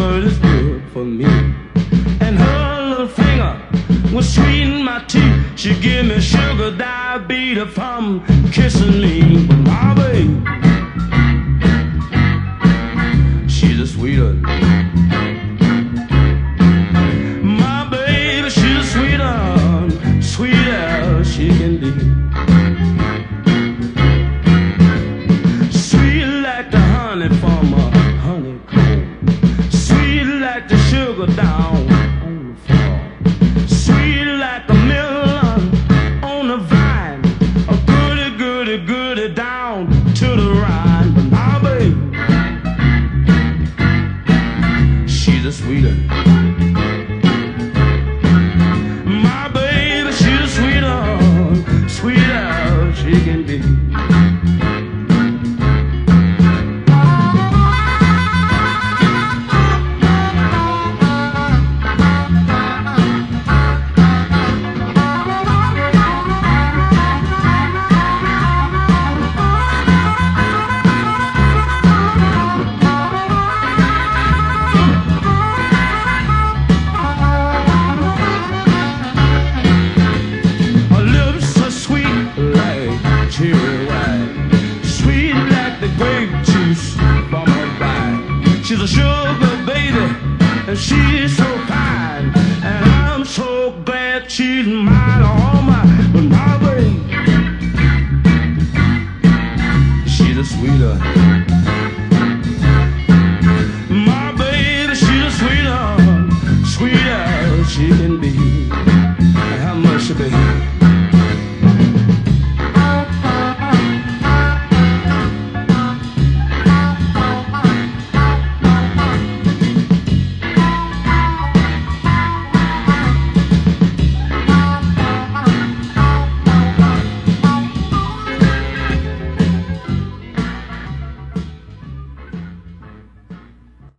heard is good for me. And her little finger would sweeten my teeth. She give me sugar diabetes from kissing me. But my baby, she's a sweeter. My baby, she's a sweeter, sweet as she can be. Sweet like the honey from a honeycomb, sweet like the sugar down on the floor, sweet like a melon on the vine, a goody, goody, goody down to the Rhine. But my baby, she's a sweeter. My baby, she's a sweeter, sweet as she can be. She's a sugar baby, and she's so fine, and I'm so glad she's mine, all mine. But my baby, she's a sweeter.